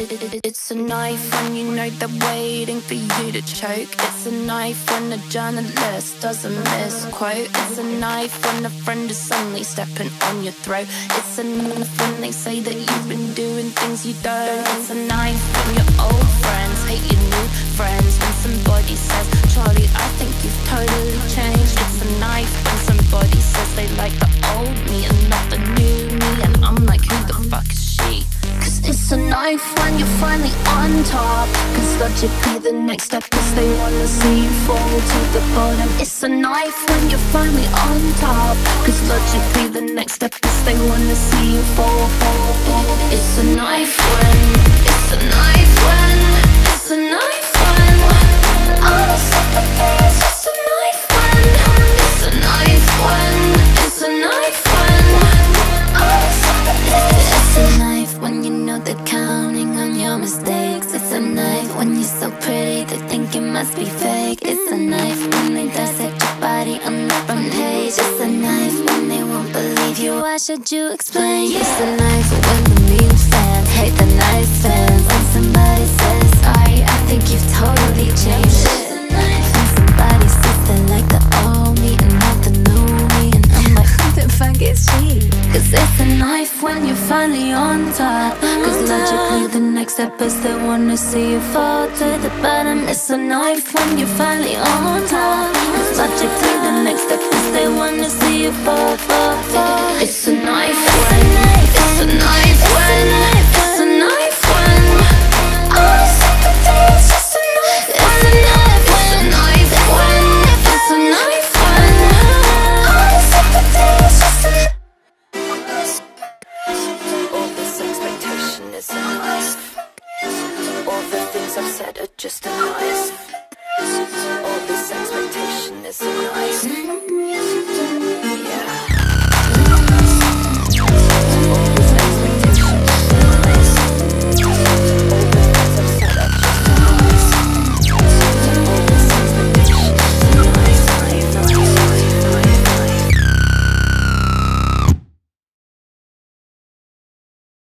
It's a knife when you know they're waiting for you to choke. It's a knife when a journalist doesn't misquote. It's a knife when a friend is suddenly stepping on your throat. It's a knife when they say that you've been doing things you don't. It's a knife when your old friends hate your new friends. When somebody says, Charlie, I think you've totally changed. It's a knife when somebody says they like the old me and not the new me. And I'm like, who the fuck is she? Cause it's a knife when you're finally on top. Cause logically the next step is they wanna see you fall to the bottom. It's a knife when you're finally on top. Cause logically the next step is they wanna see you fall. It's a knife when, it's a knife when, it's a knife when all the sympathy is just a knife when. It's a knife when, it's a knife when all the sympathy. It's a knife when you know they're counting on your mistakes. It's a knife when you're so pretty they think it must be fake. It's a knife when they dissect your body on the front page. It's a knife when they won't believe you. Why should you explain? It's a knife when the mean fans hate the nice fans. When somebody says sorry, I think you've totally changed. It's a knife when somebody says they like the old me and not the new me. And I'm like, who the fuck is she? Cause it's a knife when you're finally on top. Cause logically the next step is they wanna see you fall to the bottom. It's a knife when you're finally on top. Cause logically the next step is they wanna see you fall. It's a knife when, it's a knife when, it's a knife when all the sympathy is just a knife. It's a knife when, it's a knife when, it's a knife when all the sympathy is just a knife. All this expectation is a knife. All the things I've said are just a knife. All this expectation is a knife.